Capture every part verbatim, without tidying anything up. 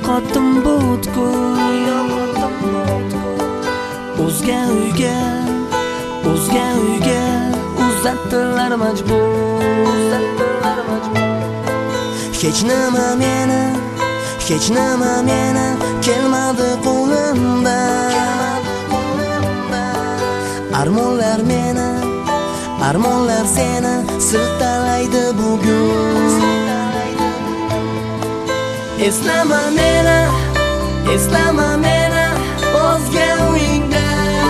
yo'qotdim butkul. O'zga uyga, o'zga uyga uzatdilar majbur. Hech nima meni, hech nima meni kelmadi qo'limdan. Armonlar meni, armonlar seni siltalaydi bugun. Eslama meni, eslama meni o'zga uyingda.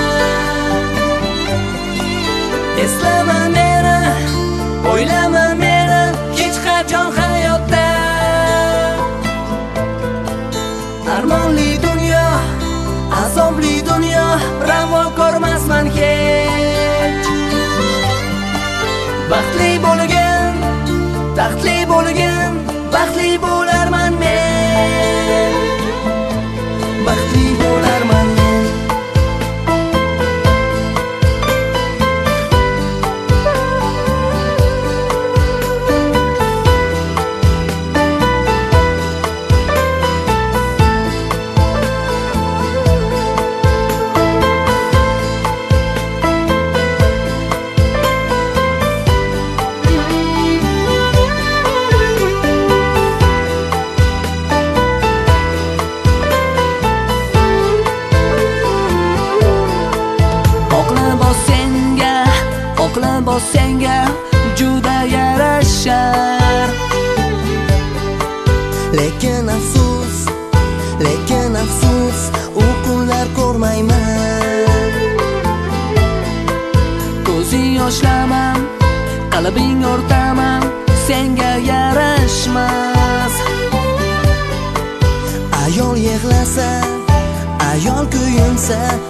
Eslama meni, o'ylama meni hech qachon hayotda. Armonli dunyo, azobli dunyo, ravo ko'rmasman hech. Baxtli bo'lgan, taxtli bo'lgan, baxtli bo'larman men. Baxtli bo'larman men. Oqlabos senga juda yarashar. Lekin afsus, lekin afsus, u kunlar ko'rmayman. Ko'zing yoshlamam, qalbing o'rtamam, senga yarashmas. Ayol yig'lasa, ayol kuyinsa,